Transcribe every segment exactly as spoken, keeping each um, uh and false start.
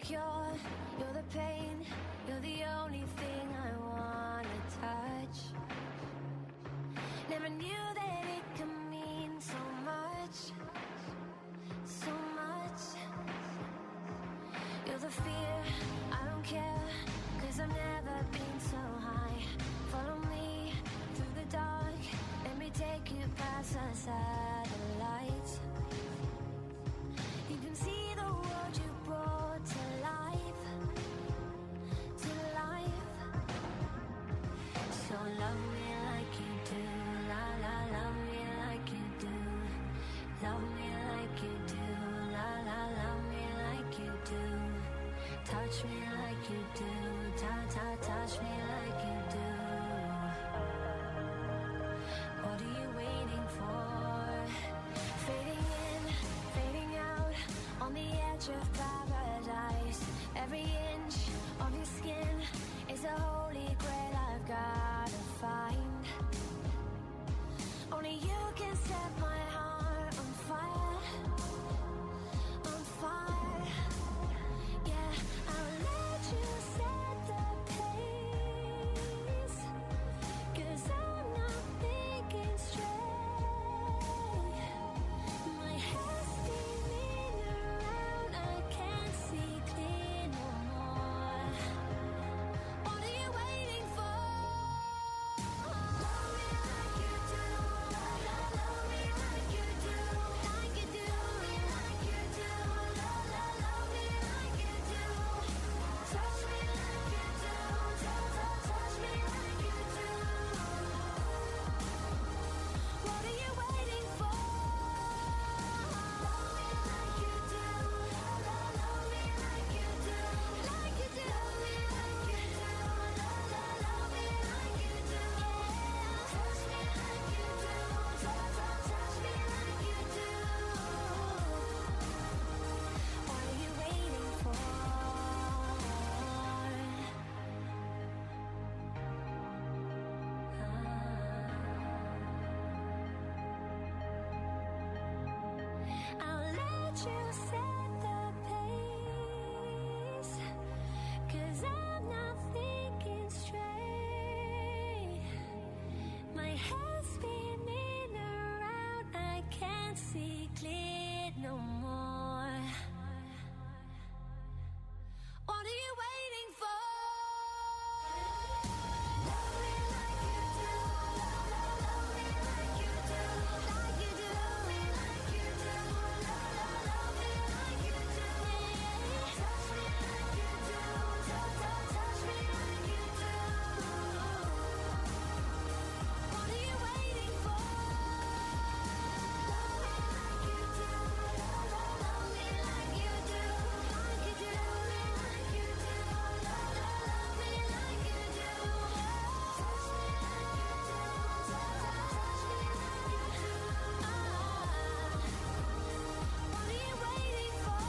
cure, you're the pain, you're the only thing I wanna touch. Never knew that it could mean so much, so much. You're the fear, I don't care, cause I've never been so high. Follow me through the dark, let me take you past the satellites. You can see the world you brought to life, to life. So love me like you do, la la, love me like you do. Love me like you do, la la, love me like you do. Touch me like you do, ta ta, touch me like you do. What are you waiting for? Fading in, fading out, on the edge of paradise. Every inch of your skin is a holy grail I've gotta find. Only you can set my heart on fire, on fire. Yeah, I'll let you set the pace, cause I'm not thinking straight. My head's spinning around, I can't see clear no more. What are you waiting for? Love me like you do, love, love, love me like you do, like you do, like you do, love, love, love me like you do. Touch me like you do, touch, touch, touch me like you do. What are you waiting for? Love me like you do, love, love, love me like you do, like you do, me like you do, love, love, love me like you do. Touch me like you do, touch, touch, touch me like you do. What are you waiting for? I'll let you set the pace, cause I'm not thinking straight. My head's spinning around, I can't see clear no more. What are you waiting for? Love me like you do, love, love, love me like you do, like you do, me like you do, love, love, love me like you do. Touch me like you do, touch, touch, touch me like you do. What are you waiting for? Love me like you do, love, love, love me like you do, like you do, me like you do, love, love, love me like you do. Touch me like you do, touch, touch, touch me like you do. What are you waiting for?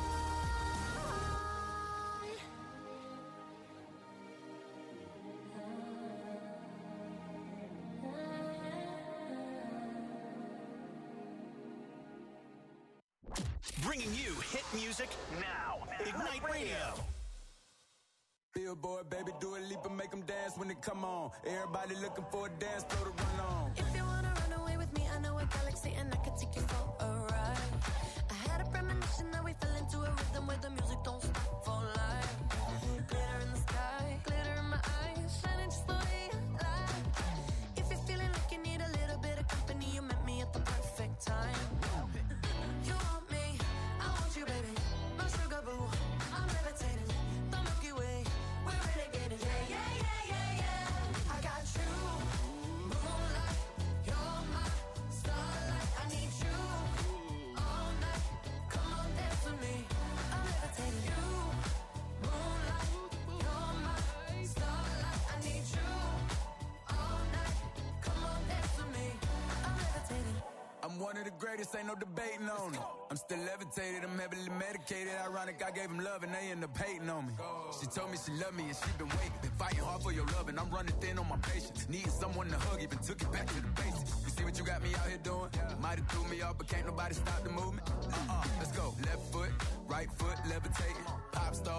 Bringing you hit music now. Ignite Radio. Billboard, baby, do a leap and make them dance when they come on. Everybody looking for a dance floor to run on. If you wanna run away with me, I know a galaxy and I can take you for a ride. I had a premonition that we fell into a rhythm where the music don't stop for life. Glitter in the sky, glitter in my eyes, shining just the way I like. If you're feeling like you need a little bit of company, you met me at the perfect time. You want me, I want you, baby. My sugar boo, I'm levitating. The Milky Way, we're renegading. Yeah, yeah, yeah, yeah, yeah. I got you, moonlight. You're my starlight. I need you all night. Come on, dance with me. I'm levitating. You, moonlight. You're my starlight. I need you all night. Come on, dance with me. I'm levitating. I'm one of the greatest, ain't no debating on it. I'm still levitated, I'm heavily medicated. Ironic, I gave them love and they end up hating on me. She told me she loved me and she been waiting. Been fighting hard for your love and I'm running thin on my patience. Needing someone to hug, even took it back to the basics. You see what you got me out here doing? Might have threw me off, but can't nobody stop the movement. Uh-uh, let's go. Left foot, right foot, levitating. Pop star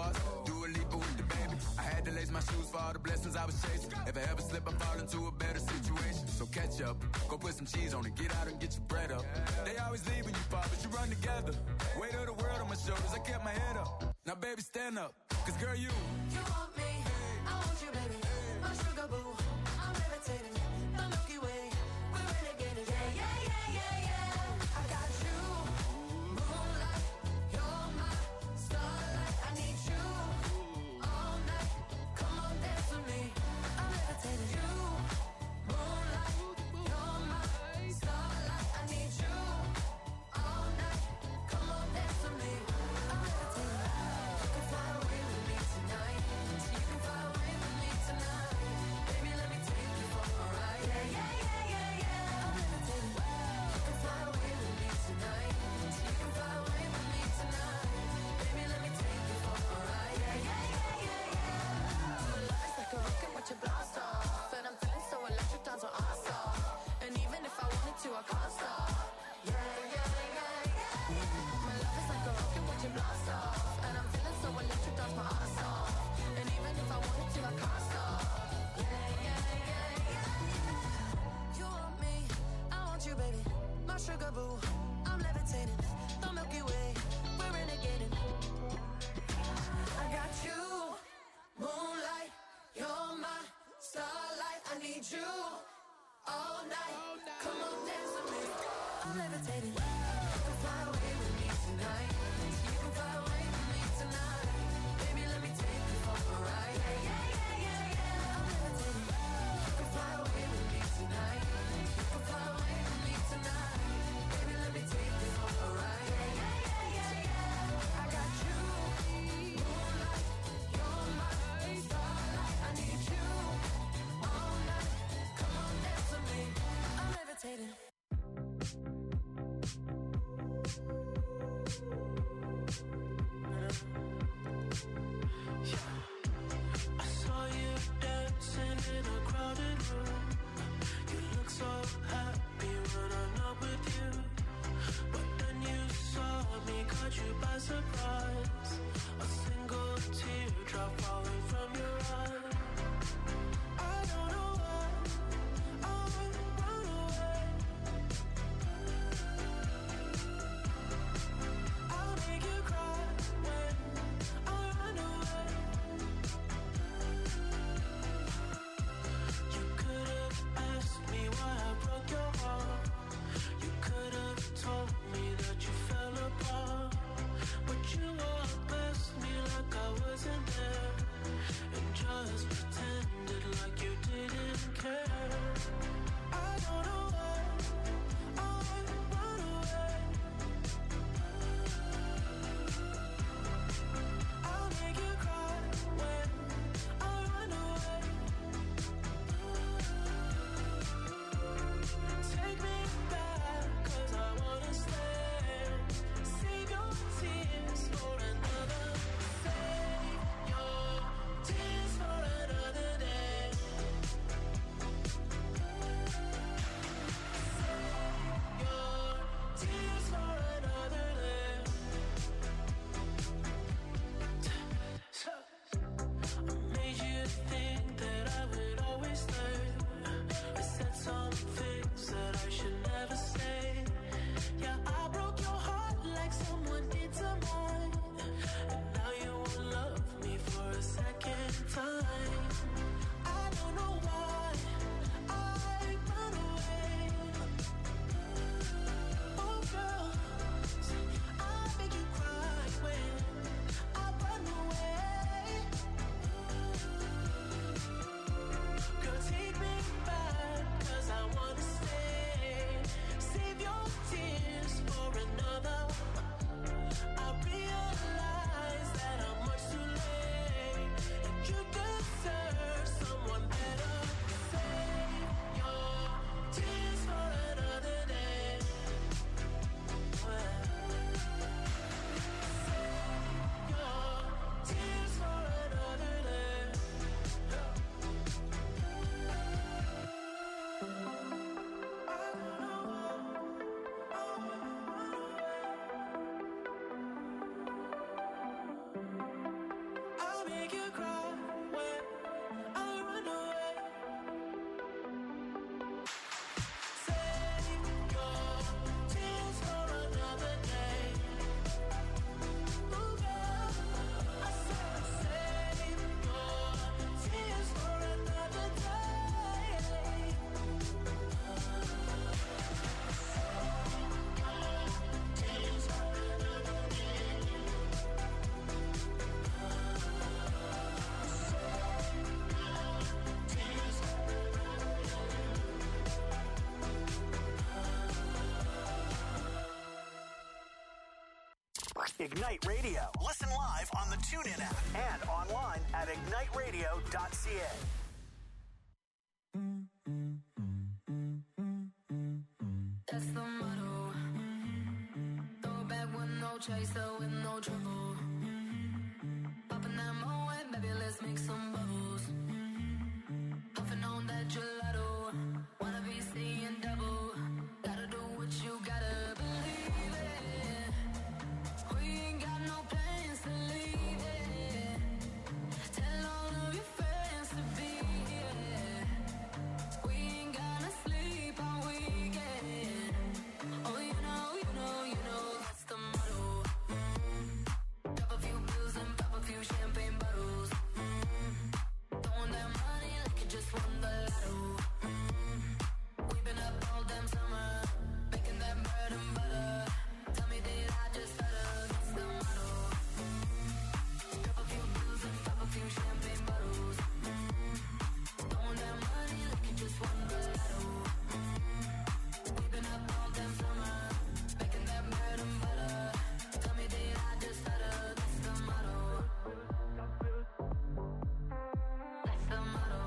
lace my shoes for all the blessings I was chasing. If I ever slip, I fall into a better situation. So catch up, go put some cheese on it, get out and get your bread up. They always leaving you far, but you run together. Weight of the world on my shoulders, I kept my head up. Now baby, stand up, cause girl, you You want me, I want you, baby. My sugar boo, I'm levitating. The Milky Way, we're renegading. Yeah, yeah, yeah, yeah, yeah. I got you, moonlight. You're my starlight. I need you all night. Come on, dance with me. I'm levitating. You, moonlight. You're my starlight. I need you all night. Come on, dance with me. I'm levitating. You can fly away with me tonight. You can fly away with me tonight. Baby, let me take you for a ride. Yeah, yeah, yeah, yeah, yeah. I'm levitating. You can fly away with me tonight. You can fly away with me tonight. Baby, let me take you for a ride. Yeah, yeah, yeah, yeah, yeah. My love is like a rocket, watch it blast off. And I'm feeling so electric, dance on our stop. And even if I wanted to, I can't stop. Yeah, yeah, yeah, yeah. My love is like a rocket, watch it blast off. And I'm feeling so electric, dance my ass off. And even if I wanted to, I can't stop. Yeah, yeah, yeah, yeah. You want me, I want you, baby. My sugar boo, I'm levitating. The Milky Way, we're renegading. I got you, moonlight. You're my starlight. I need you all night. Come on, dance with me. I'm levitating. You can fly away with me tonight. You can fly away with me tonight. Baby, let me take you for a ride. Yeah, yeah, yeah, yeah, yeah. I'm levitating. You can fly away with me tonight. You can fly away with me tonight. Baby, let me take you for a ride. Yeah, yeah, yeah, yeah, yeah. I got you, moonlight. You're my starlight. I need you all night. Come on, dance with me. I'm levitating. I saw you dancing in a crowded room. You look so happy when I'm not with you. But then you saw me, caught you by surprise. A single teardrop falling from your eye. I don't know why I run away. I'll make you cry when I run away. You could have asked me why I broke your heart. You could have told me that you fell apart. But you walked past me like I wasn't there. And just pretended like you didn't care. I don't know why I run away. I'll make you cry when I run away. Take me back, cause I wanna stay. Save your tears for another. Save your tears for another day. Save your tears for another day. So I made you think that I would always stay. I said some things that I should never say. Yeah, I broke your heart like someone did to mine. And now you won't love me for a second time. I don't know why I run away. Oh girl, I make you cry when I run away. Girl, take me back, cause I wanna stay. Save your tears for another. I realize that I'm much too late. And you deserve someone better. Save your tears for another day. Save your tears for another day. I'll make you cry when Ignite Radio. Listen live on the TuneIn app and online at ignite radio dot c a. That's the motto. Throw it back with no chaser, with no trouble. Popping that Moet, baby, let's make some bubbles. Puffing on that gelato. Wanna be seeing double. Gotta do what you gotta believe it. We ain't got no plans to leave it. Tell all of your friends to be here. We ain't gonna sleep all weekend. Oh, you know, you know, you know, that's the motto. Mm. Drop a few pills and pop a few champagne bottles. Mm. Throwing that money like you just won the lotto. Mm. We've been up all damn summer, making that bread and butter. Tell me, did I just stutter? That's the motto. Mm. Drop a few pills and pop a few champagne bottles. Mm. Throwing that money like you just won the lotto. Mm. We've been up all damn summer, making that bread and butter. Tell me, did I just stutter? That's the motto. That's the motto.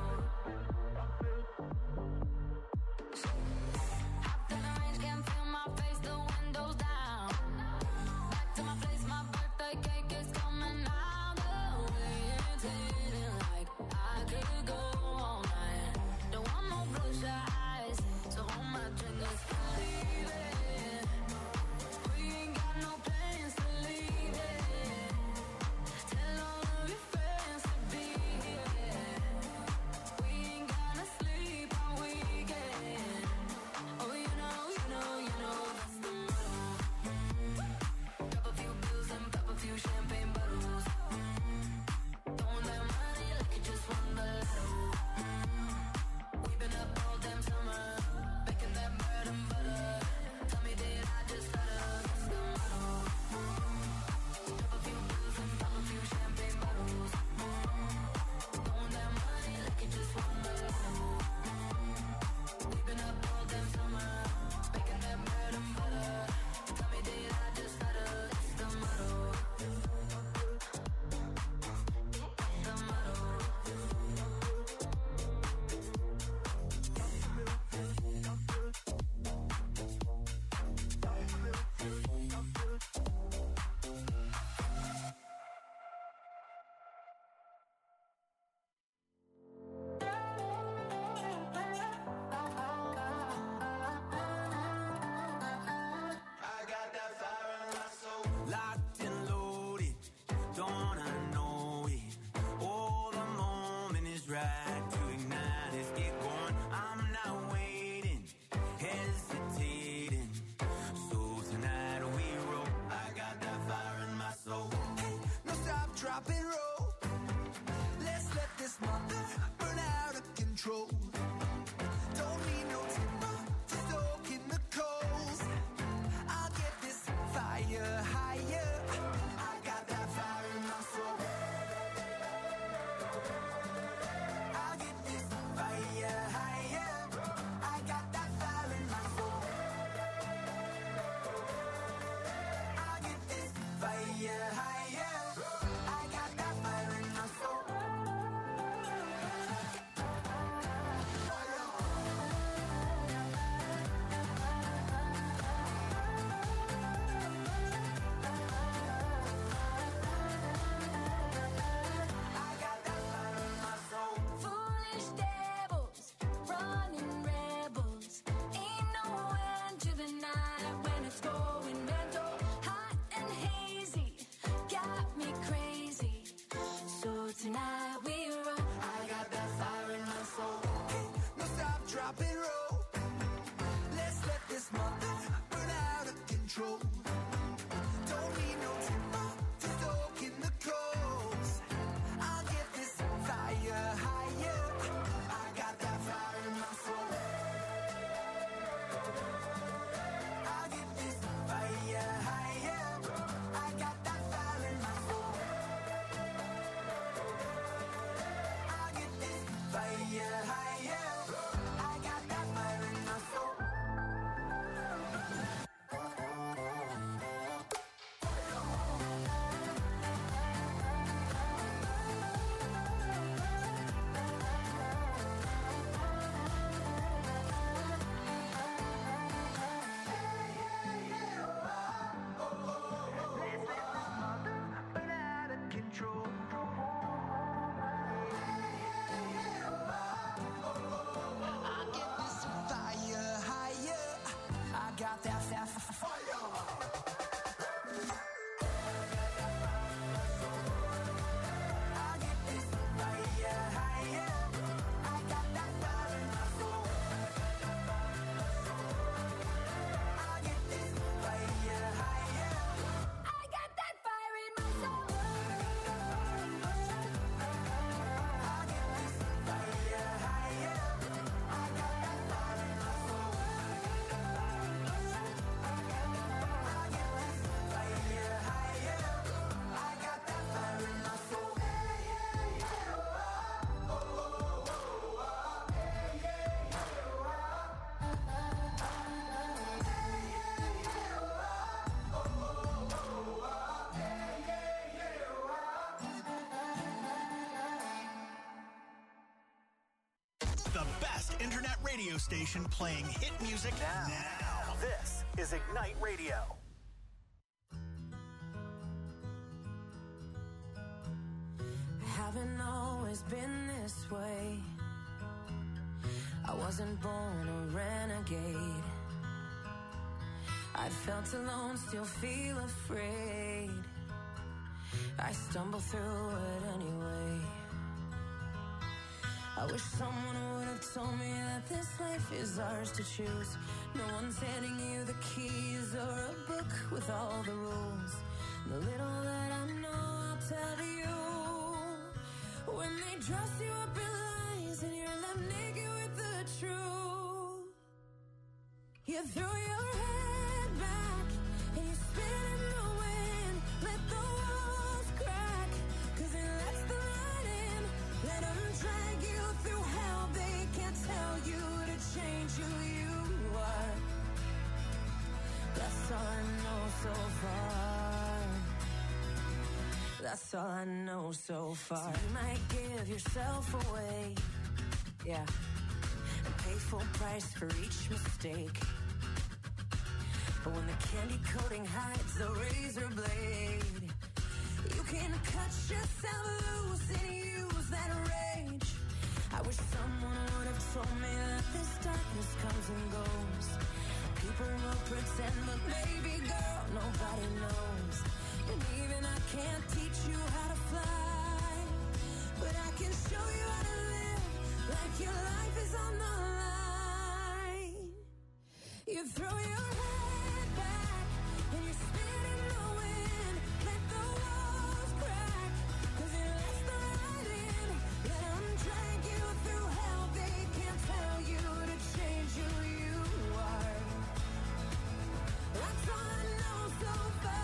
Hopped in the range, can't feel my face, the windows down. Back to my place, my birthday cake is coming out. The way it's hitting like I could go all night. Don't want no bloodshot eyes, so hold my drink, let's believe it. We ain't got no plans to leave it. Tell all of your friends to be here. We ain't gonna sleep all weekend. Oh, you know, you know, you know, that's the motto. Mm. Drop a few bills and pop a few champagne bottles. Mm. Throwing that money like you just won the lotto. Mm. We've been up all damn summer, making that bread and butter. Tell me, did I just stutter? That's the motto. Mm. Drop a few bills and pop a few champagne bottles. Mm. Throwing that money like you just won the lotto. Mm. We've been up all damn summer, making that bread and butter. Tell me, did I just stutter? That's the motto. That's the motto. Locked and loaded, don't I know it? Oh, the moment is right to ignite. Let's get going. I'm not waiting, hesitating. So tonight we roll. I got that fire in my soul. Hey, no stop, drop and roll. Let's let this mother burn out of control. Don't need no timber to soak in the coals. I'll get this fire higher. I got that fire in my soul. I'll get this fire higher. I got that fire in my soul. I'll get this fire higher. I got that fire in my soul. internet radio station playing hit music now. now. This is Ignite Radio. Haven't always been this way. I wasn't born a renegade. I felt alone, still feel afraid. I stumble through it anyway. I wish someone would have told me that this life is ours to choose. No one's handing you the keys or a book with all the rules. The little that I know I'll tell you. When they dress you up in lies and you're left naked with the truth, you throw your head back and you spin in the wind. Let the walls crack, cause it lets the light in. Let them drag you through hell. They can't tell you to change who you are. That's all I know so far. That's all I know so far. So you might give yourself away, yeah, and pay full price for each mistake. But when the candy coating hides the razor blade, you can cut yourself loose and use that rage. I wish someone would have told me that this darkness comes and goes. People will pretend, but baby girl, nobody knows. And even I can't teach you how to fly, but I can show you how to live like your life is on the line. You throw your head back and you spin in the wind. Let the walls crack, cause it lets the light in. Let them drag you through hell. They can't tell you to change who you are. That's all I know so far.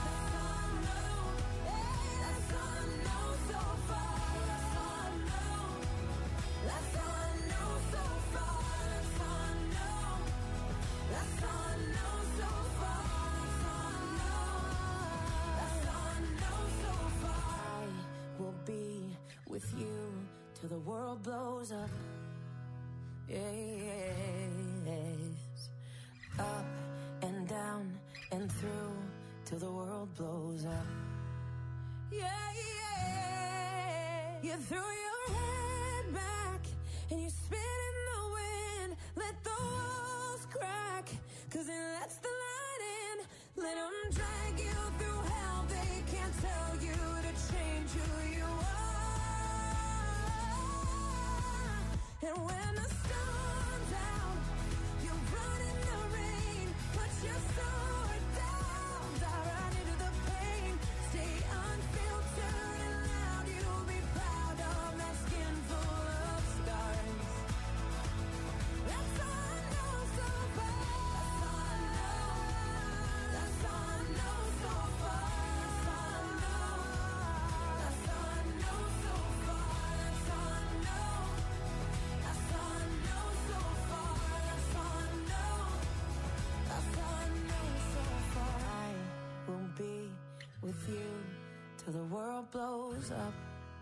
With you till the world blows up. Yes. Up and down and through till the world blows up. Yeah, yeah. You throw your head back and you spin in the wind. Let the walls crack, cause it lets the light in. Let them drag you through hell. They can't tell you to change who you are. And when the storm's out, you run in the rain. Put your sword down, dive right into the pain. Stay unfiltered and loud. You'll be proud of that skin full of scars. That's all I know so far. That's all I know. That's all I know so far. That's all I know. That's all I know so far. That's all I know. That's all I know so far. That's all I know. That's all I know so far. I will be with you till the world blows up.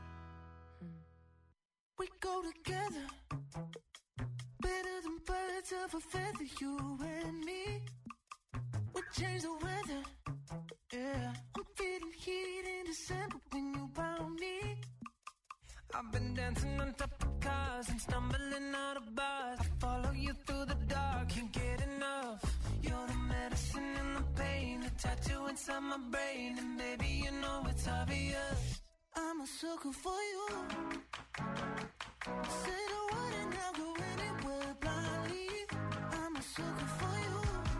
We go together, better than birds of a feather, you and me. We change the weather, yeah. I'm feeling heat in December when you found me. I've been dancing on top of cars and stumbling out of bars. I follow you through the dark, can't get enough. You're the medicine and the pain, the tattoo inside my brain. And baby, you know it's obvious, I'm a sucker for you. Say the word and I'll go anywhere blindly. I'm a sucker for you,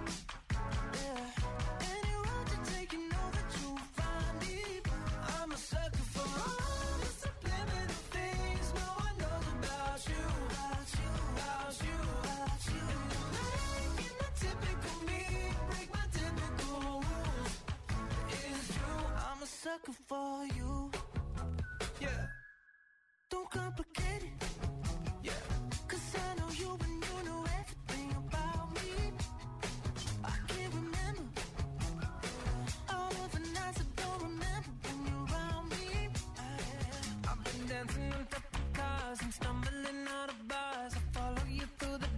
yeah. Any road to take, you know that you'll find me. I'm a sucker for all the subliminal things no one knows about you, about you, about you, about you. And you're making the typical me break my typical rules. It's true, I'm a sucker for you, yeah. Don't complicate it, yeah. Cause I know you and you know everything about me. I can't remember all of the nights I don't remember when you're around me. I've been dancing on top of cars and stumbling out of bars. I follow you through the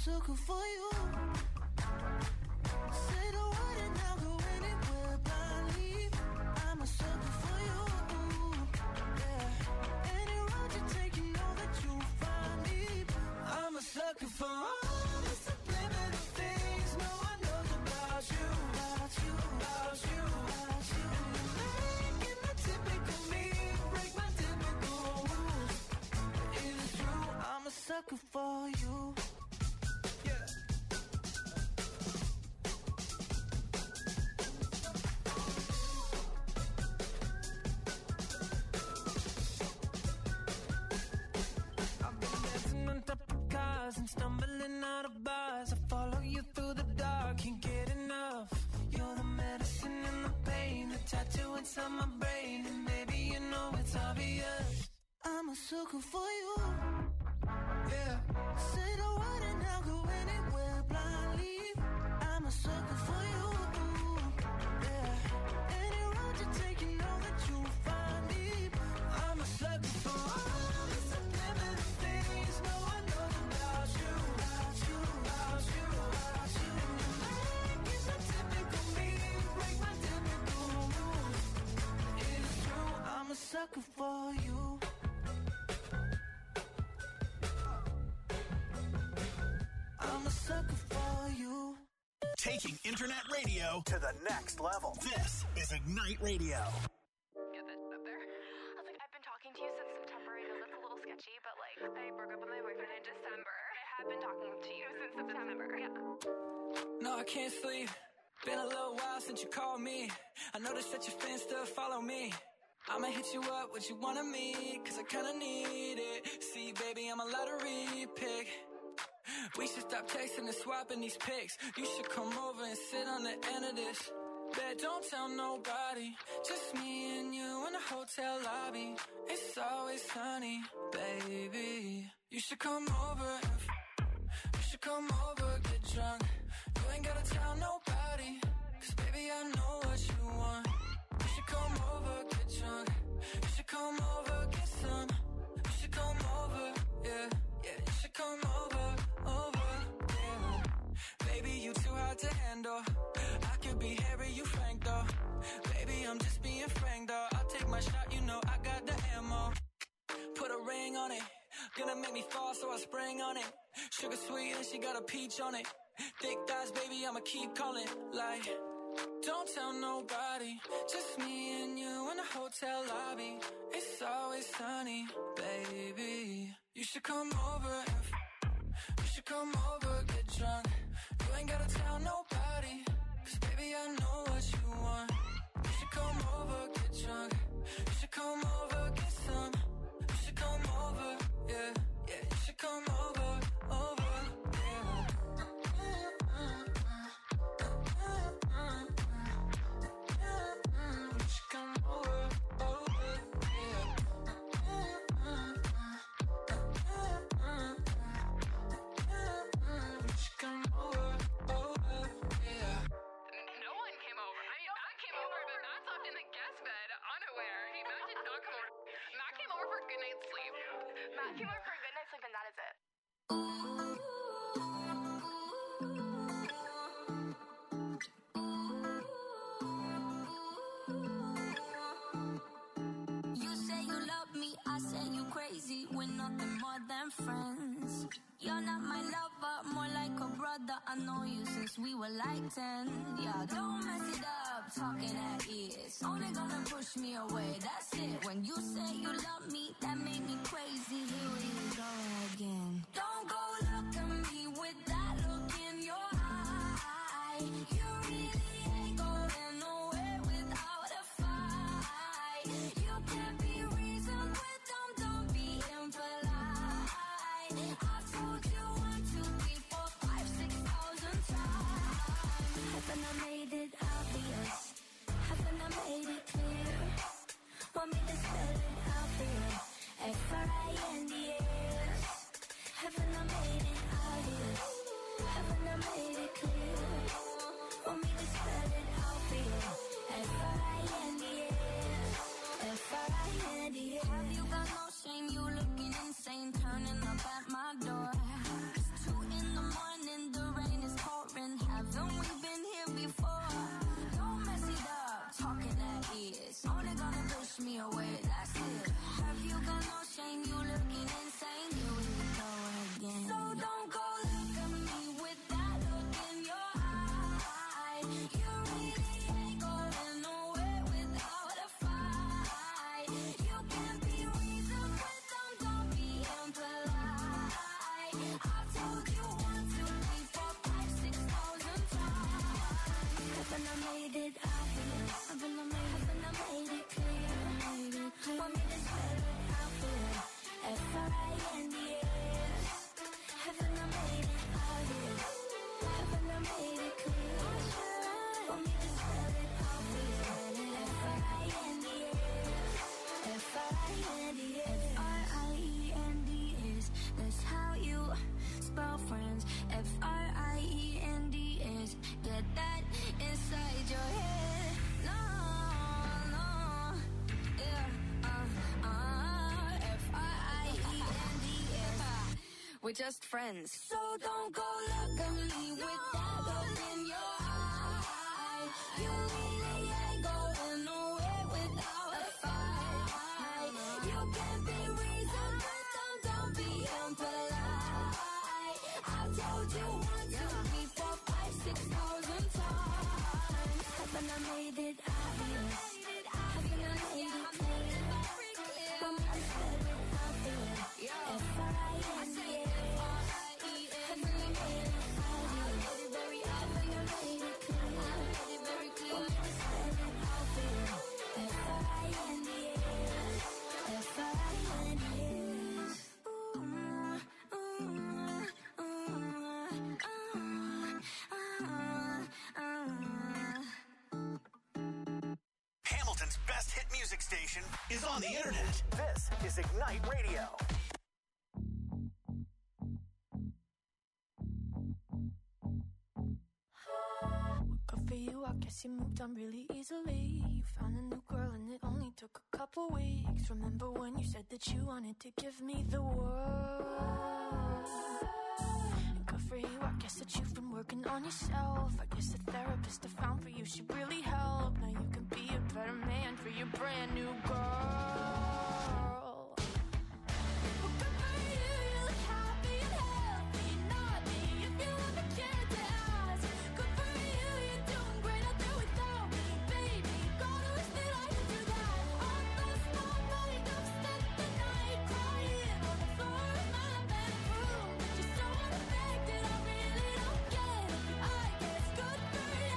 sucker for you. Say the word and I'll go anywhere blindly. I'm a sucker for you. Yeah. Any road you take, you know that you'll find me. I'm a sucker for all the subliminal things no one knows about you. About you, about you, about you. Making the typical me break my typical rules. It is true, I'm a sucker for you. And stumbling out of bars, I follow you through the dark, can't get enough. You're the medicine and the pain, the tattoo inside my brain, and baby you know it's obvious. I'm a sucker for you. Yeah. Say the word and I'll go anywhere blindly. I'm a sucker for you. Yeah. Any road you take, you know that you'll find me. I'm a sucker for all the subliminal things no one knows about you. About you, about you, about you. Making the typical me break my typical rules. It's true, I'm a sucker for you. I'm a sucker for you. Taking internet radio to the next level. This is Ignite Radio. Get this up there. I was like, I've been talking to you since September. I know that's a little sketchy, but like, I broke up with my boyfriend in December. I have been talking to you since September. Yeah. No, I can't sleep. Been a little while since you called me. I noticed that your fans still follow me. I'ma hit you up, what you want of me, cause I kinda need it. See, baby, I'm a lottery pick. We should stop texting and swapping these pics. You should come over and sit on the end of this. Bet don't tell nobody, just me and you in the hotel lobby. It's always sunny, baby. You should come over and f- you should come over, get drunk. You ain't gotta tell nobody, cause baby I know what you want. You should come over, get drunk. You should come over, get some. You should come over, yeah, yeah. You should come over, over, yeah. Baby, you too hard to handle. I could be Harry, you Frank though. Baby, I'm just being frank though. I'll take my shot, you know I got the ammo. Put a ring on it. Gonna make me fall, so I spring on it. Sugar sweet and she got a peach on it. Thick thighs, baby, I'ma keep calling. Like, don't tell nobody, just me and you in the hotel lobby. It's always sunny, baby. You should come over and f- you should come over, get drunk. You ain't gotta tell nobody, cause baby I know what you want. You should come over, get drunk. You should come over, get some. You should come over, yeah, yeah. You should come over, over, yeah. You should come over, over, yeah. You should come over, over, yeah. No one came over. I mean, Matt came over, but Matt slept in the guest bed, unaware. He, Matt did not come over. Matt came over for a good night's sleep. Matt came over for a good night's sleep, and that is it. You say you love me, I say you crazy. We're nothing more than friends. You're not my lover, more like a brother. I know you since we were like ten. Yeah, don't mess it up, talking at ears. Only gonna push me away, that's it. When you say you love me, that made me crazy. Here we go again. Don't go look at me with that look in your eye. You really ain't going nowhere without a fight. You can't be reasoned with them, don't be impolite. I've told you one, two, three, four, five, six thousand times. Haven't I made it obvious? Haven't I made it clear? Want me to spell it out for you? F R I N D S. Haven't I made it obvious? Haven't I made it clear? Want me to spell it out for you? F R I N D S. F R I N D S. Have you got no shame? You looking insane, turning up at my door. It's two in the morning. We're just friends. So don't go look at me with that look in your eye. You really ain't going nowhere without a fight. You can be reasoned, but don't, don't be impolite. I've told you one, two, three, four, five, six thousand times. Haven't I made it obvious? Haven't I made it clear? When I said it, I feel it. If I am the Hamilton's best hit music station is on the internet. This is Ignite Radio. Good for you, I guess you moved on really easily. You found a new girl and it only took a couple weeks. Remember when you said that you wanted to give me the world? And good for you, I guess that you've been working on yourself. I guess the therapist I found for you should really help. Now you can be a better man for your brand new girl. Well, good for you, you look happy and healthy. Not me, if you ever cared to ask. Good for you, you're doing great out there without me, baby. God, I wish that I could do that. I lost my mind, I've spent the night crying on the floor of my bedroom. Just so unaffected, I really don't get it. I guess good for you.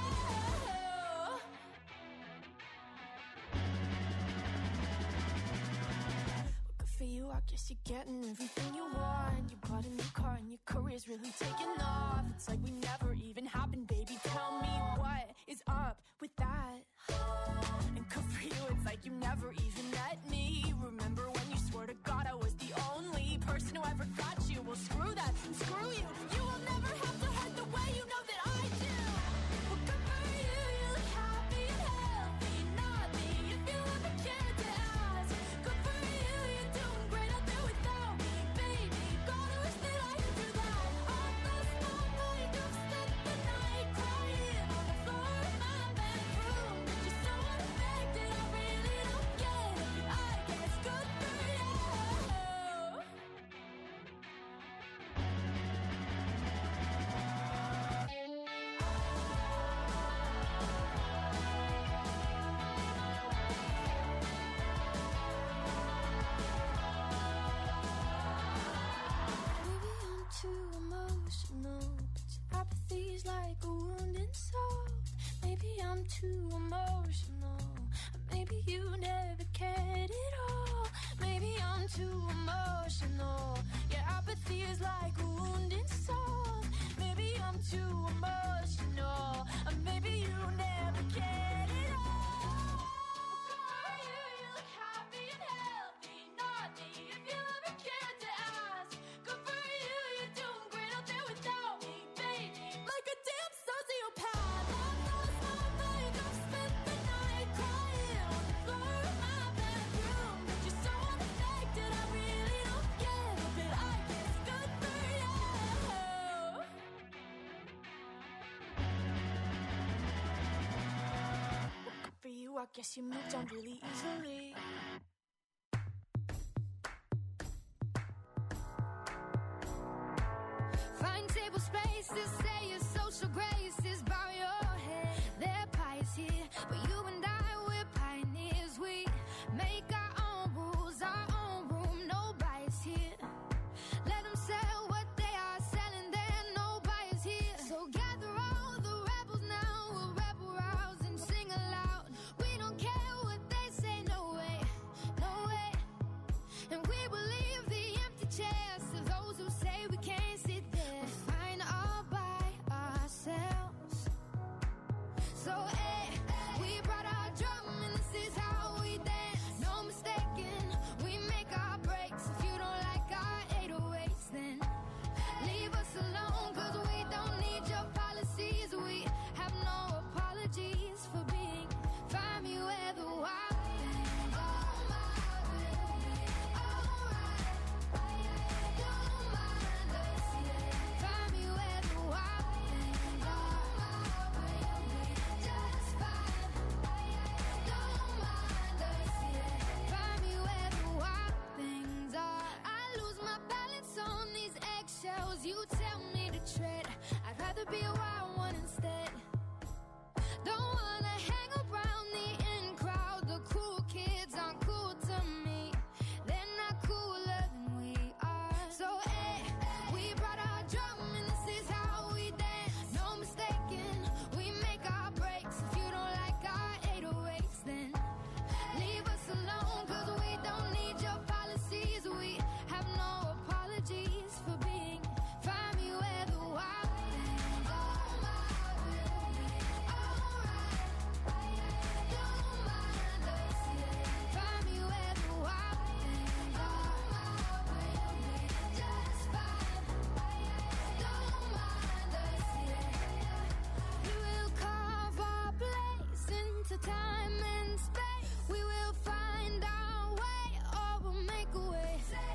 Good for you, I guess you're getting everything you want. You bought a new car and your career's really taking off. It's like we never even happened, baby. Tell me what is up with that? And good for you, it's like you never even met me. Remember when you swore to God I was the only person who ever got you? Well, screw that, screw you. You will never have to hurt the way you know that I do. Well, good for you, you look happy and healthy. Not me, if you ever cared to ask. Good for you, you're doing great out there without me, baby. God, I wish that I could do that. I lost my mind, I've spent the night crying on the floor of my bedroom. Just so unaffected, I really don't get it. I guess good for you. Maybe I'm too emotional, but your apathy's like a wounded soul. Maybe I'm too emotional, or maybe you never cared at all. Maybe I'm too emotional, your apathy is like a wounded soul. Maybe I'm too emotional, or maybe you never cared at all. You, you look happy and healthy, not me, if you ever cared to ask. Good for you, you're doing great out there without me, baby. Like a damn sociopath. I lost my mind, I've spent the night crying on the floor of my bedroom. But you're so unaffected, I really don't get it. But I guess good for you. Good for you, I guess you moved on really easily. Find table spaces, say your social graces, bow your head. They're pious here, but you and I, we're pioneers. We make our own rules, our own room, no bias here. Let them sell what they are selling there, no bias here. So gather all the rebels now, we'll rebel rouse and sing aloud. We don't care what they say, no way, no way. And we will leave the empty chairs to those who say we can't sit there. We're fine all by ourselves. So, eh, we brought our you tell me to tread. I'd rather be a wild one instead. Don't wanna hang around the in crowd. The cool kids aren't cool to me. They're not cooler than we are. So eh, we brought our drum and this is how we dance. No mistaking, we make our breaks. If you don't like our eight oh eights, then leave us alone, cause we don't need your policies. We have no apologies for being. Find me where the wild things are. Don't mind us, yeah. Find me where the wild things are. Just fine. Don't mind us, yeah. We will carve our place into time and space. We will find our way, or we'll make a way.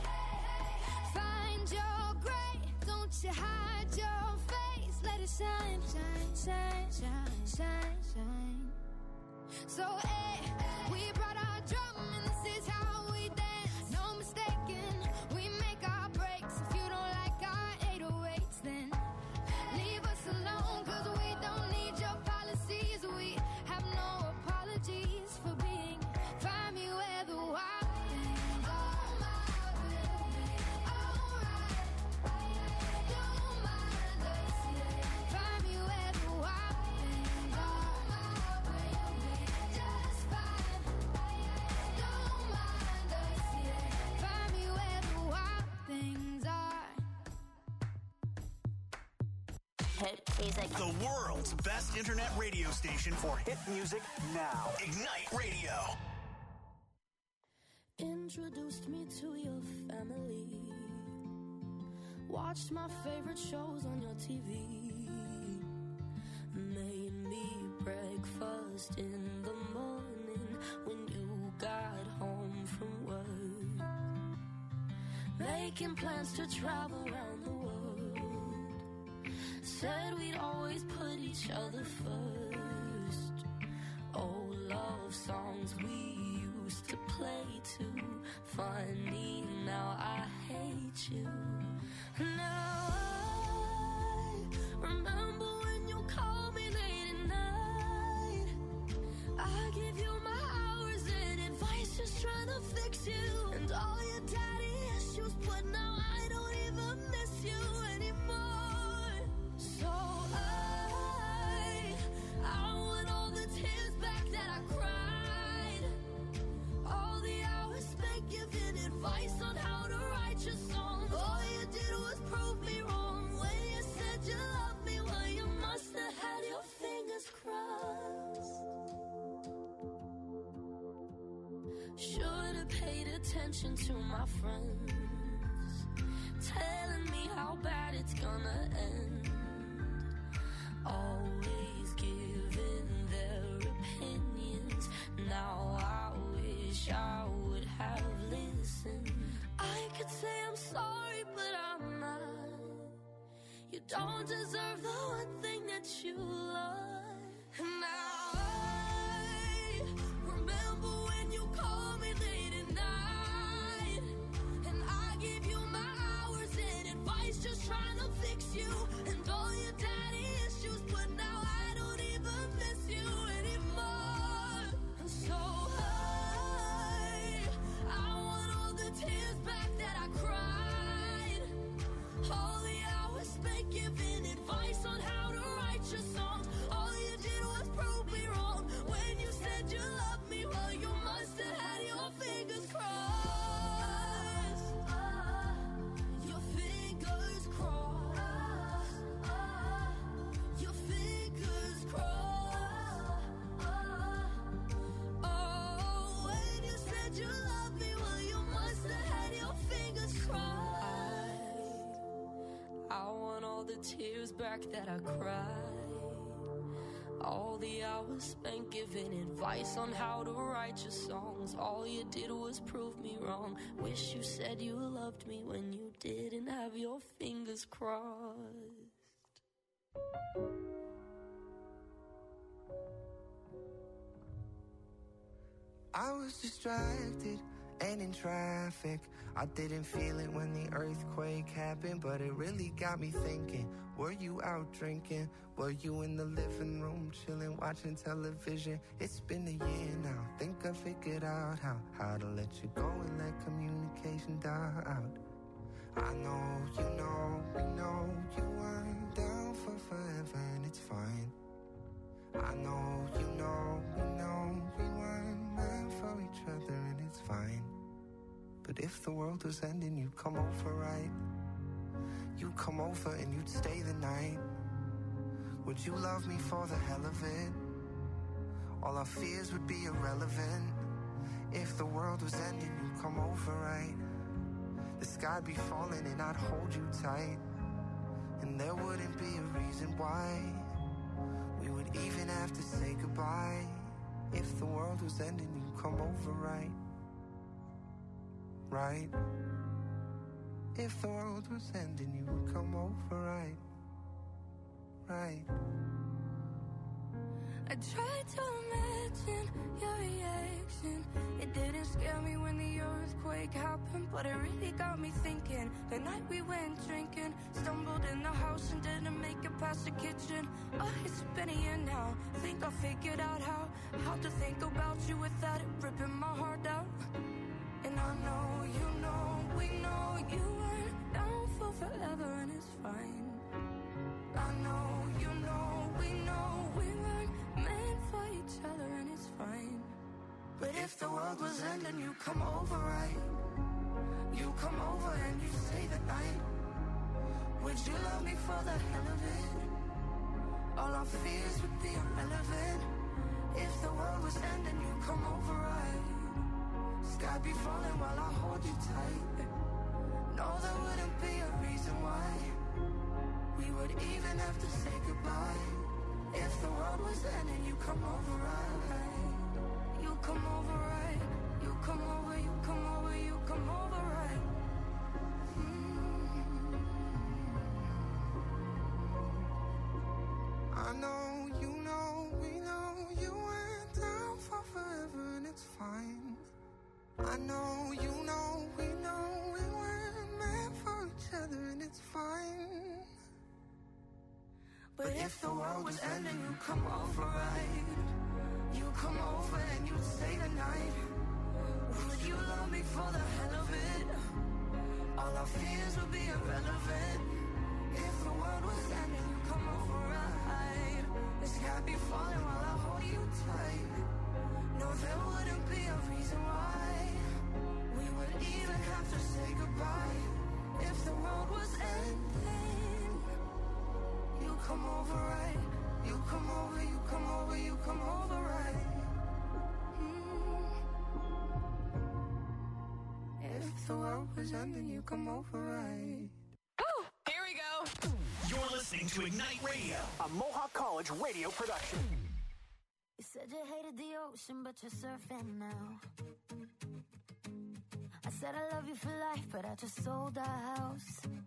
Find your gray, don't you hide your face. Let it shine, shine, shine, shine, shine, shine. So, eh, we brought our drum and this is how we dance. No mistaking, we make our breaks. If you don't like our eight oh eights, then leave us alone, cause we don't need your policies. We have no apologies for being. Find me where the wild things are. Don't mind us, yeah. Find me where the wild things are. Just fine. Don't mind us, yeah. Find me where the wild things are. Hit music. The world's best internet radio station for hit music now. Ignite Radio. Introduced me to your family. Watched my favorite shows on your T V. Made me breakfast in the morning when you got home from work. Making plans to travel around the world. Said we'd always put each other first. Old love songs we used to play too. Funny, now I hate you. Now I remember when you called me late at night. I give you my hours and advice, just trying to fix you. And all your daddy issues, but now I don't even miss you anymore. So I, I want all the tears back that I cried. All the hours spent giving advice on how to write your songs. All you did was prove me wrong when you said you loved me. Well, you must have had your fingers crossed. Should have paid attention to my friends, telling me how bad it's gonna end. Always giving their opinions. Now I wish I would have listened. I could say I'm sorry, but I'm not. You don't deserve the one thing that you love. Now I remember when you called me late at night, and I gave you my hours and advice, just trying to fix you. And all your daddy issues, but now I don't even miss you anymore. So I, I want all the tears back that I cried. All the hours spent giving advice on how to write your songs. All you did was prove me wrong when you said you loved me. Well, you must have had your fingers crossed. Your fingers crossed. Your fingers crossed. Oh, when you said you loved me, well, you must have had your fingers crossed. I want all the tears back that I cried. All the hours spent giving advice on how to write your songs. All you did was prove me wrong. Wish you said you loved me when you didn't have your fingers crossed. I was distracted and in traffic. I didn't feel it when the earthquake happened, but it really got me thinking. Were you out drinking? Were you in the living room chilling, watching television? It's been a year now. Think I figured out how How to let you go and let communication die out. I know, you know, we know you weren't down for forever, and it's fine. I know, you know, we know we weren't meant for each other, and it's fine. But if the world was ending, you'd come over, right? You'd come over and you'd stay the night. Would you love me for the hell of it? All our fears would be irrelevant. If the world was ending, you'd come over, right? The sky'd be falling and I'd hold you tight. And there wouldn't be a reason why we would even have to say goodbye. If the world was ending, you'd come over, right? Right? If the world was ending, you would come over, right? Right? I tried to imagine your reaction. It didn't scare me when the earthquake happened, but it really got me thinking. The night we went drinking, stumbled in the house and didn't make it past the kitchen. Oh, it's been a year now. Think I figured out how How to think about you without it ripping my heart out. And I know, you know, we know you weren't down for forever, and it's fine. I know, you know, we know we weren't meant for each other, and it's fine. But if the world was ending, you come over, right? You come over and you stay the night. Would you love me for the hell of it? All our fears would be irrelevant. If the world was ending, you come over, right? Sky be falling while I hold you tight. No, there wouldn't be a reason why we would even have to say goodbye. If the world was ending, you come over, right? You come over, right? You come over, you come over, you come over, right? Mm-hmm. I know, you know, we know you went down for forever, and it's fine. I know, you know, we know we weren't meant for each other, and it's fine. But if the world was ending, you come over, right? You come over and you stay the night. Would you love me for the hell of it? All our fears would be irrelevant. If the world was ending, you come over, right? The sky be falling while I hold you tight. No, there wouldn't be a reason why we would even have to say goodbye. If the world was ending, you come over, right? You come over, you come over, you come over, right? Mm. If the world was ending, you come over, right? Oh, here we go. You're listening to Ignite Radio, a Mohawk College radio production. You said you hated the ocean, but you're surfing now. I said I love you for life, but I just sold our house.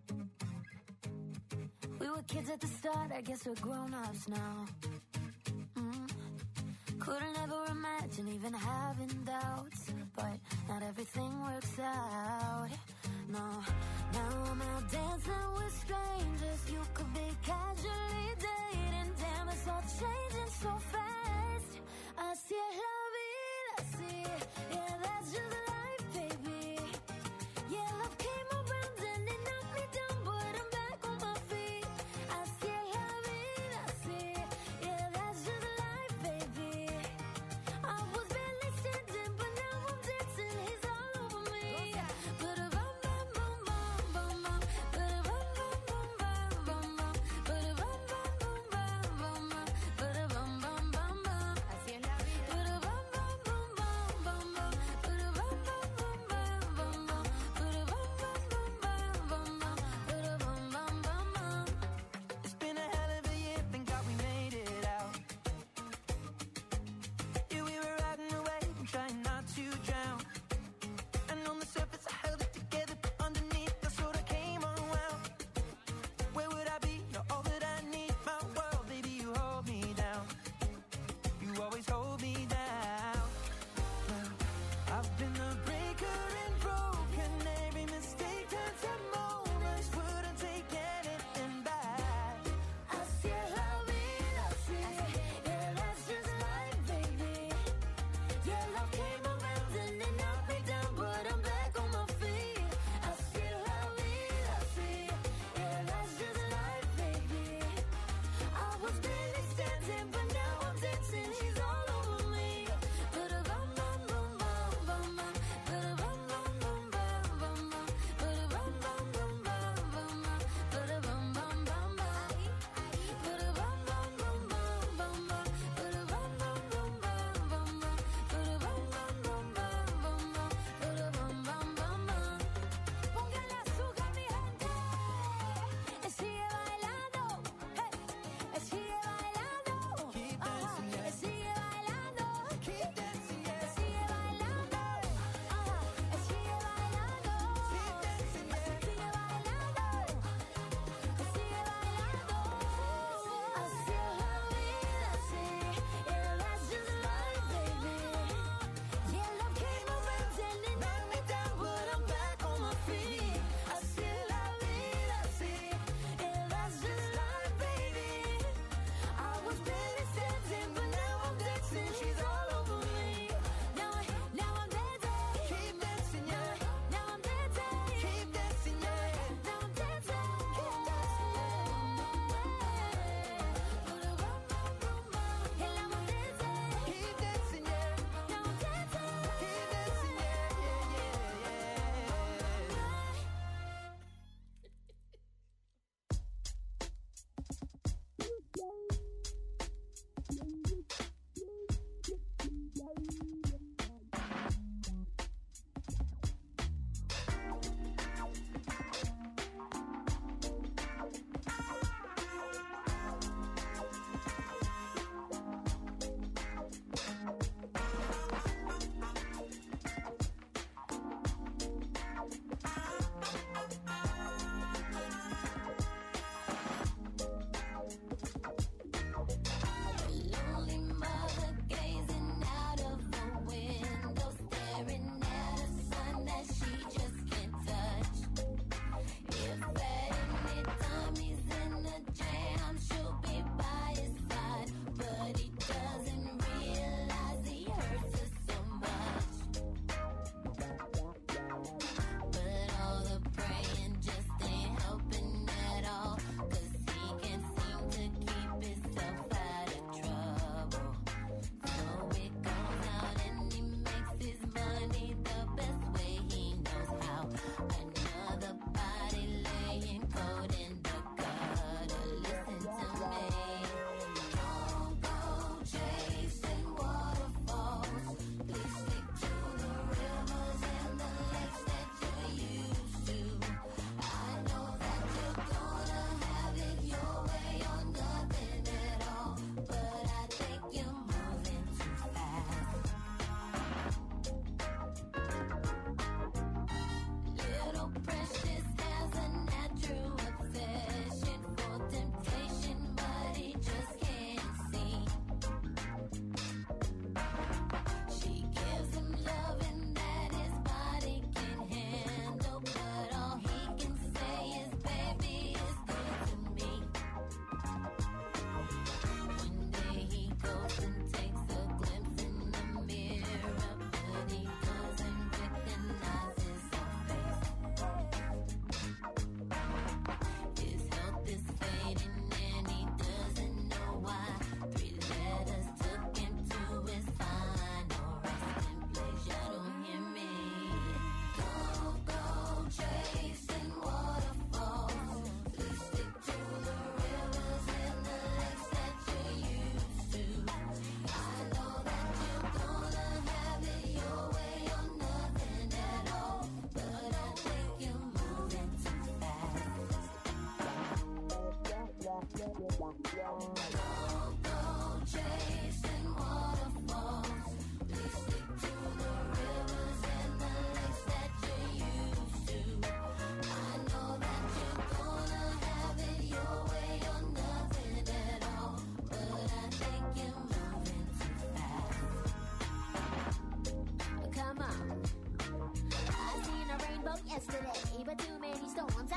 We were kids at the start, I guess we're grown-ups now. Mm. Couldn't ever imagine even having doubts, but not everything works out. No, now I'm out dancing with strangers. You could be casually dating. Damn, it's all changing so fast. I see la vida, see, yeah, that's just life, baby. Yeah, love came around and it knocked me down, but I'm back on my feet. I see la vida, see, yeah, that's just life, baby. I was barely standing, but now I'm dancing. He's all over me. Ba-da-bum, bum, bum, bum, bum, bum. Ba-da-bum, bum, bum,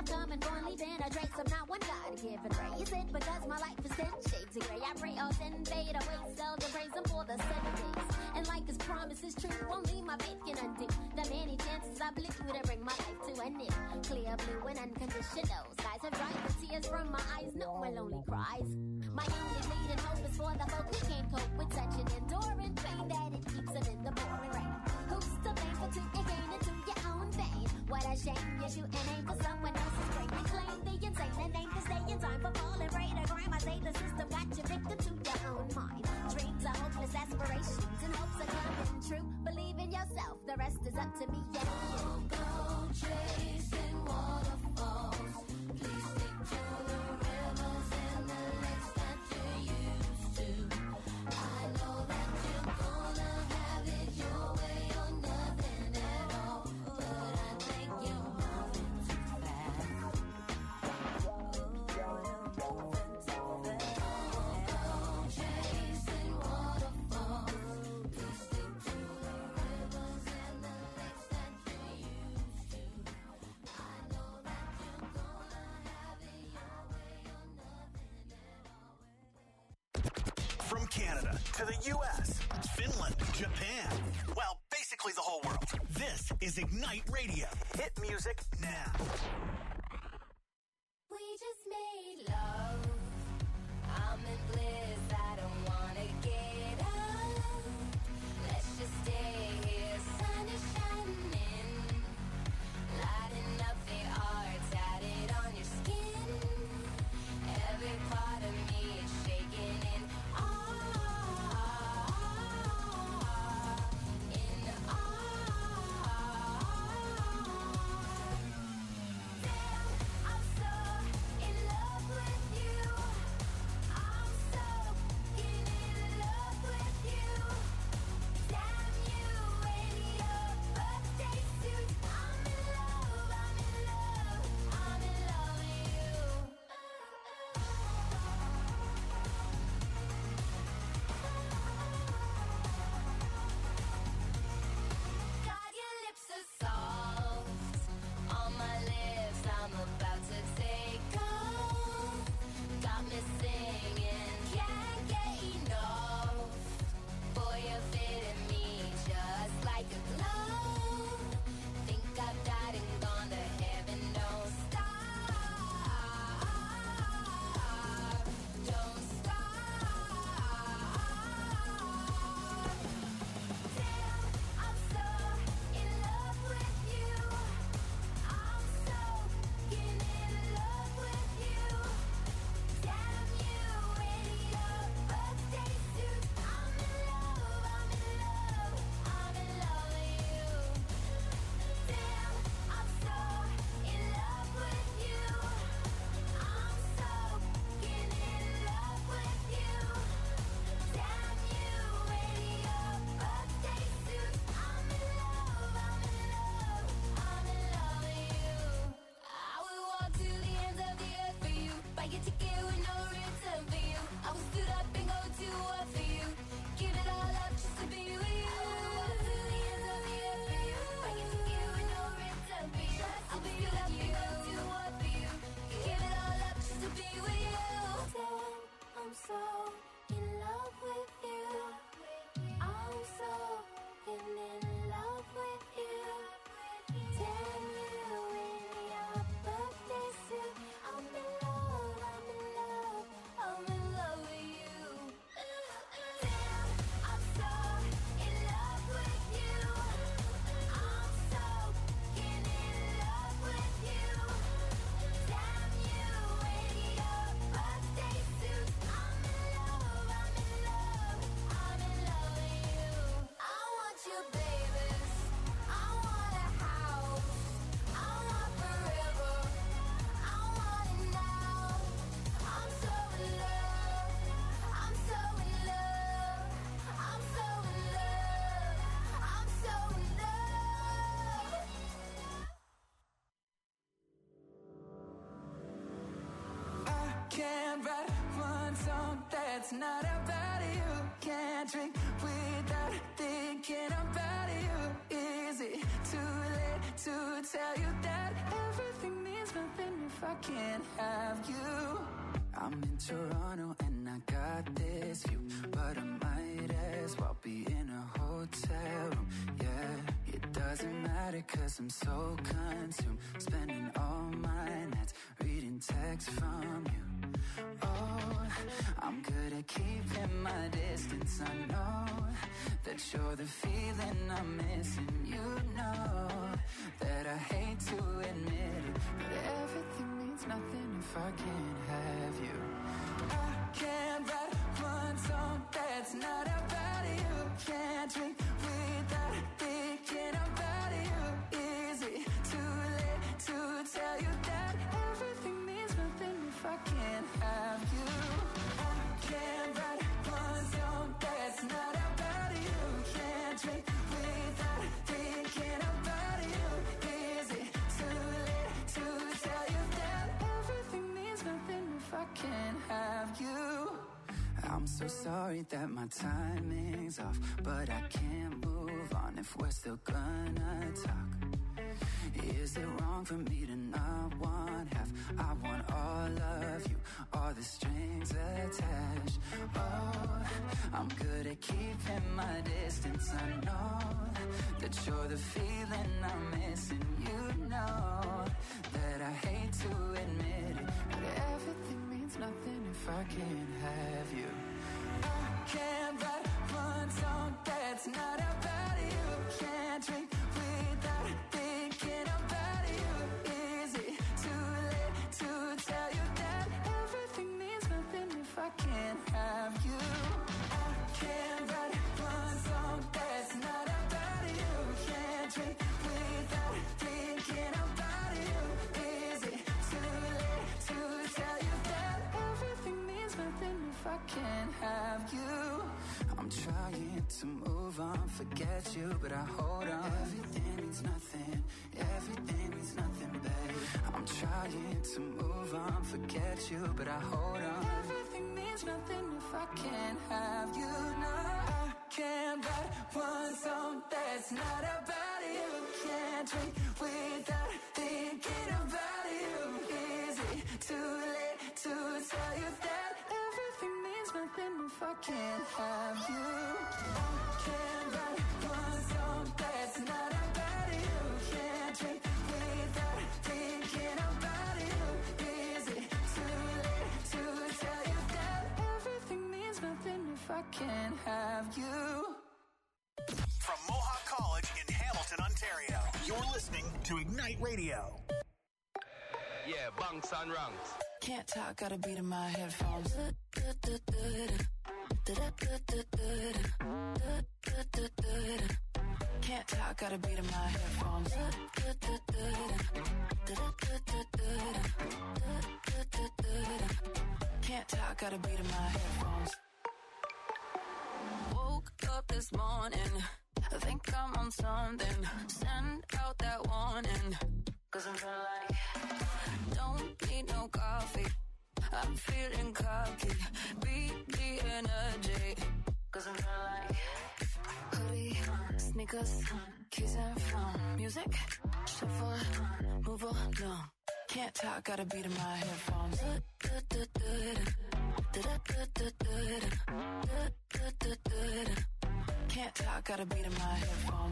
coming, going, leaving a trace of not one God-given ray. Is it because my life is ten shades of gray? I pray all then fade away, seldom praise him for the seven days. And like his promise is true, only my faith can undo the many chances I blew to bring my life to an end. Clear blue and unconditional skies have dried the tears from my eyes, no more lonely cries. My only bleeding hope is for the folk who can't cope with such an enduring pain that it keeps them in the pouring rain. Who's to blame for to gain into your own vein? What a shame you shoot an aim for someone else's brain. You claim the insane and aim to stay in time for falling prey to crime. I say the system got you victim to your own mind. Dreams are hopeless aspirations and hopes are coming true. Believe in yourself, the rest is up to me and you. Go chasing waterfalls. Please stick to the rivers and the lakes that you used to. I know that you're gonna have it your way or nothing at all, but I think you're moving too fast. Moving too fast. Go chasing waterfalls. Please stick to the rivers and the lakes that you used to. I know that you're gonna have it your way or nothing at all. From Canada to the U S, Finland, Japan, well, basically the whole world. This is Ignite Radio. Hit music now. We just made love. I'm in bliss. I don't wanna get up. Let's just stay here. Sun is shining, lighting up the art tatted on your skin. Every part of me is shaking in awe, in awe. Damn, I'm so in love with you. I'm so in love with you. Damn you in your birthday suit. I'm in love, I'm in love, I'm in love with you. God, your lips are soft on my lips. I'm about to take off. Got me singing, can't get enough. Boy, you're fitting me just like a glove. Think I've died and gone to heaven. Don't stop, don't stop. Damn, I'm so in love with you. I'm so in love with you. Damn you in your birthday suit. I'm in love, I'm in love, I'm in love with you. Damn, I'm so in love with you. I'm so in love with you. Damn you in your birthday suit. I'm in love, I'm in love, I'm in love with you. I will walk to the ends of the earth for you. Buy your ticket with no return for you. I will stood up and go to war for you. Give it all up just to be with you. I will walk to the ends of the earth for you. Buy your ticket with no return for you. I will stood up and go to war for you. Give it all up just to be with you. Damn, I'm so in love with you. I'm so in love with you. Damn you in your birthday suit. I'm in love, I'm in love, I'm in love with you. Damn, I'm so in love with you. I'm so in love with you. Damn you in your birthday suit. I'm in love, I'm in love, I'm in love with you. I want you, babies. I want a house. I want forever. I want it now. I'm so in love. I'm so in love. I'm so in love. I'm so in love. I can't write one song that's not about you. Can't drink without thinking about you. Is it too late to tell you that everything means nothing if I can't have you. I'm in Toronto and I got this view, but I might as well be in a hotel room. Yeah, it doesn't matter cause I'm so consumed, spending all my nights reading texts from you. Oh, I'm good at keeping my distance. I know that you're the feeling I'm missing. You know that I hate to admit it, but everything means nothing if I can't have you. I can't write one song that's not about you. Can't drink without thinking about you. Is it too late to tell you that everything means nothing if I can't have you? I can't write one song that's not about you. Can't drink without thinking about you. Is it too late to tell you that everything means nothing if I can't have you? I'm so sorry that my timing's off, but I can't move on if we're still gonna talk. Is it wrong for me to not want half? I want all of you, all the strings attached. Oh, I'm good at keeping my distance. I know that you're the feeling I'm missing. You know that I hate to admit it, but everything means nothing if I can't have you. I can't write one song that's not about you. Can't drink without thinking about you. Is it too late to tell you that everything means nothing if I can't have you? I can't write one song that's not about you. Can't drink without thinking about you. Is it too late to tell you that everything means nothing if I can't have you? I'm trying to move on, forget you, but I hold on. Everything means nothing, everything means nothing, babe. I'm trying to move on, forget you, but I hold on. Everything means nothing if I can't have you. No, I can't write one song that's not about you. Can't drink without thinking about you. Is it too late to tell you that everything means nothing if I can't have you? I can't write one song that's not about you. Can't drink without thinking about you. Is it too late to tell you that everything means nothing if I can't have you? From Mohawk College in Hamilton, Ontario, you're listening to Ignite Radio. Yeah, bunks and ranks. Can't talk, got a beat in my headphones. Can't talk, got a beat in my headphones. Can't talk, got a beat in my headphones. Woke up this morning, I think I'm on something. Send out that warning, cause I'm feeling like don't need no coffee. I'm feeling cocky, beat the energy, cause I'm feeling like hoodie, sneakers, keys and phone, music, shuffle, move along. Can't talk, got a beat in my headphones. Can't talk, got a beat in my headphones.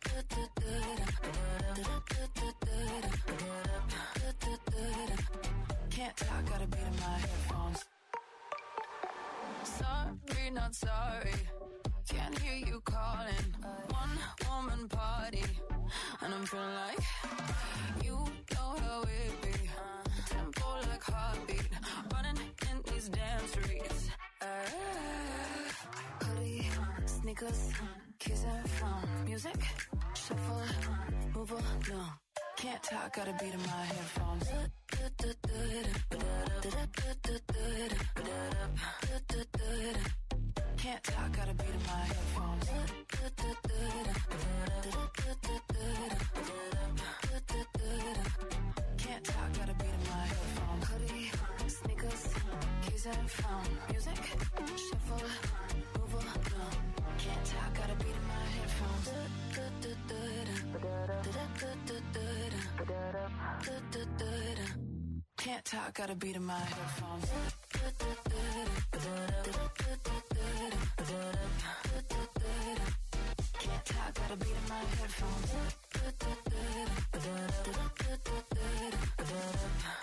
Can't talk, got a beat in my headphones. Sorry, not sorry. Can't hear you calling. One woman party, and I'm feeling like you know how it be. Tempo like heartbeat, running in these damn streets. Uh, hoodie, sneakers, keys and phone, music, shuffle, move along. Can't talk, got a beat in my headphones. Can't talk, got a beat in my headphones. Can't talk, got a beat in my headphones. Hoodie, sneakers, keys and phone, music, shuffle, move along. Can't talk, got a beat in my headphones. Can't talk, got a beat in my headphones. Can't talk, got a beat in my headphones.